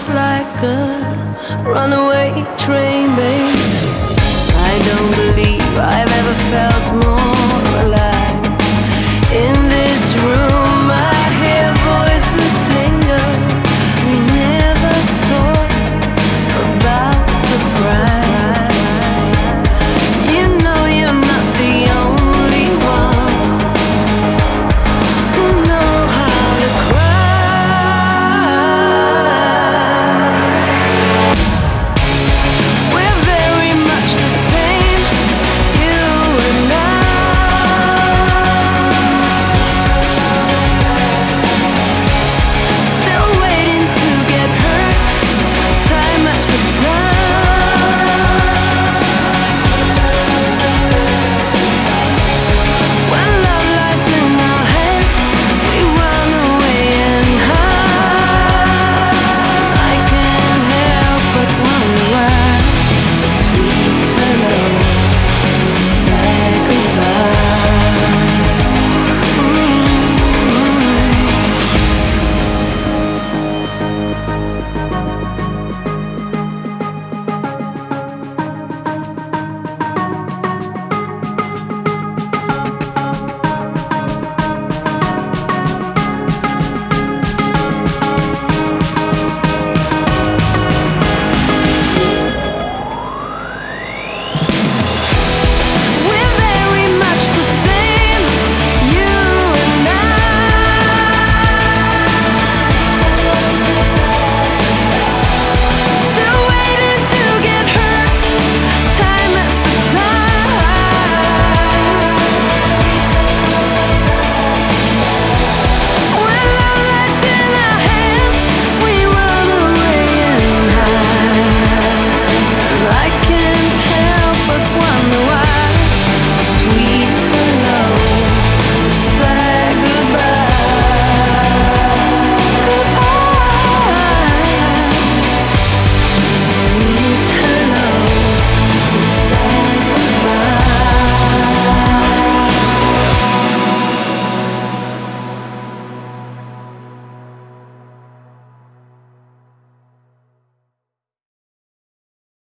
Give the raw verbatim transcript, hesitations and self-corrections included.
like a runaway train, babe. I don't believe I've ever felt more alive. In this room I hear voices linger. We never talked about the pride. You know you're not the only one who know how to cry. We're very much the same, you and I. Still waiting to get hurt, time after time. When love lies in our hands, we run away and hide. I can't help but wonder why, sweet fellow, say goodbye. Mm-hmm.